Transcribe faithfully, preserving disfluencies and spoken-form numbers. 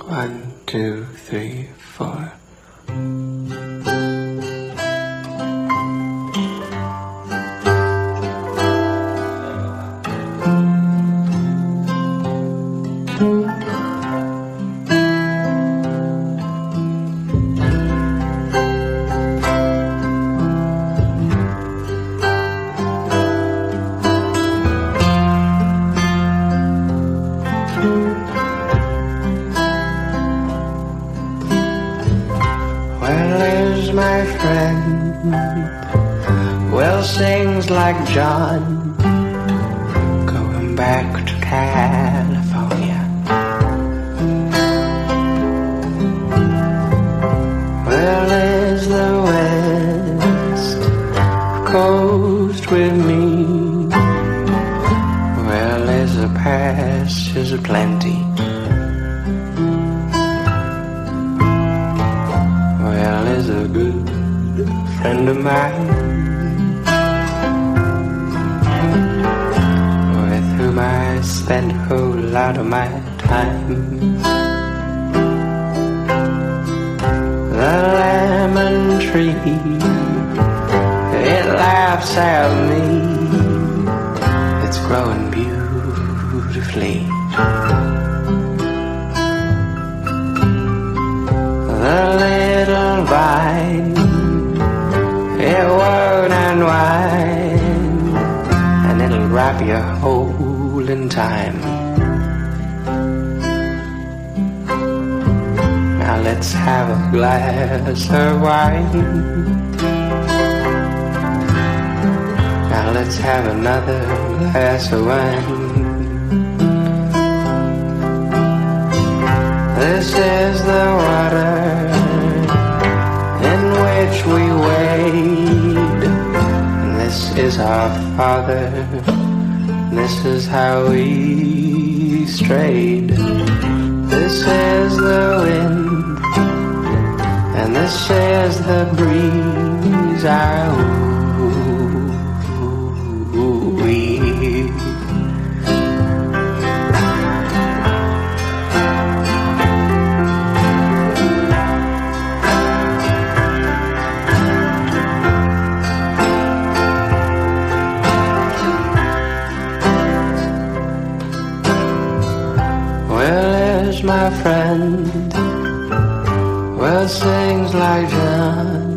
One, two, three, four. My friend well sings like John, going back to California. Well, is the West Coast with me? Well, is the pastures aplenty? Well, is a good friend of mine with whom I spend a whole lot of my time. The lemon tree, it laughs at me, it's growing beautifully. The little vine, it won't unwind, and it'll wrap you whole in time. Now let's have a glass of wine. Now let's have another glass of wine. This is the water in which we wade, and this is our Father, and this is how we strayed. This is the wind, and this is the breeze. Ah, ooh, ooh, wee. My friend well sings like John,